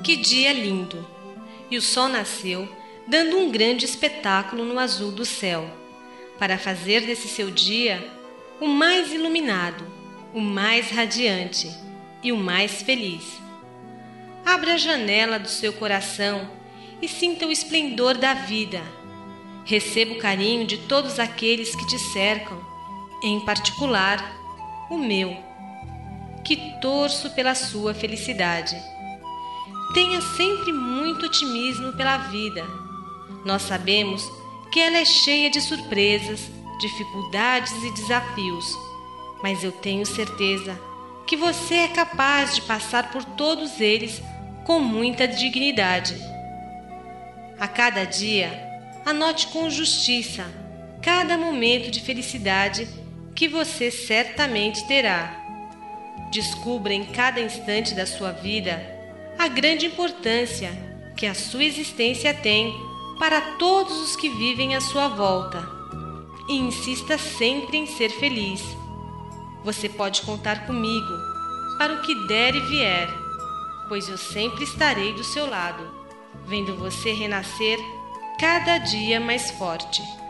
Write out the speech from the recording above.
Que dia lindo! E o sol nasceu, dando um grande espetáculo no azul do céu, para fazer desse seu dia o mais iluminado, o mais radiante e o mais feliz. Abra a janela do seu coração e sinta o esplendor da vida. Receba o carinho de todos aqueles que te cercam, em particular o meu, que torço pela sua felicidade. Tenha sempre muito otimismo pela vida. Nós sabemos que ela é cheia de surpresas, dificuldades e desafios, mas eu tenho certeza que você é capaz de passar por todos eles com muita dignidade. A cada dia, anote com justiça cada momento de felicidade que você certamente terá. Descubra em cada instante da sua vida a grande importância que a sua existência tem para todos os que vivem à sua volta. E insista sempre em ser feliz. Você pode contar comigo para o que der e vier, pois eu sempre estarei do seu lado, vendo você renascer cada dia mais forte.